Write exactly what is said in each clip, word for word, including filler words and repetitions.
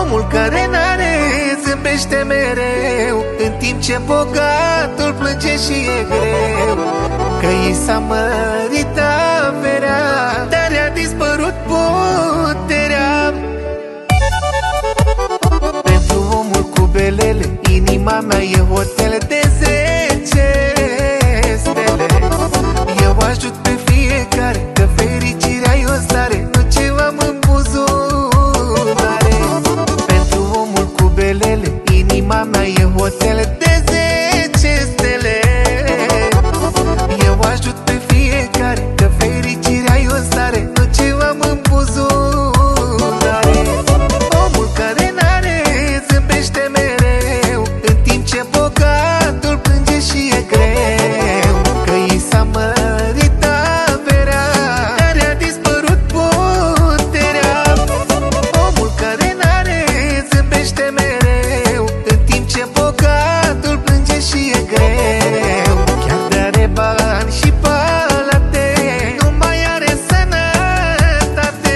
Omul care n-are zâmbește mereu, în timp ce bogatul plânge și e greu. Că i s-a mărit averea, dar a dispărut puterea. Pentru omul cu belele, inima mea e hotel de zece stele. Eu ajut pe fiecare, că fericirea e o stare, nu ce am în buzunare. Pentru omul cu belele, inima mea e hotel de zece stele. Eu ajut pe fiecare, că fericirea e o stare, nu ce am în buzunare. Omul care n-are zâmbește mereu, în timp ce bogatul plânge și e greu. Că i s-a mărit averea, dar a dispărut puterea. Omul care n-are zâmbește mereu, în timp ce bogatul plânge și e greu. Chiar de are bani și palate, nu mai are sănătate.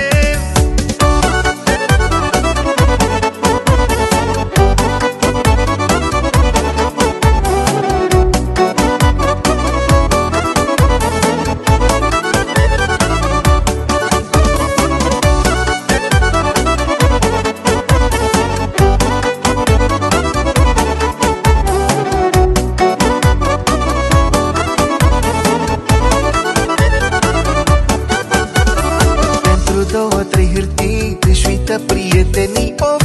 Pentru două, trei hârtii își uită prietenii.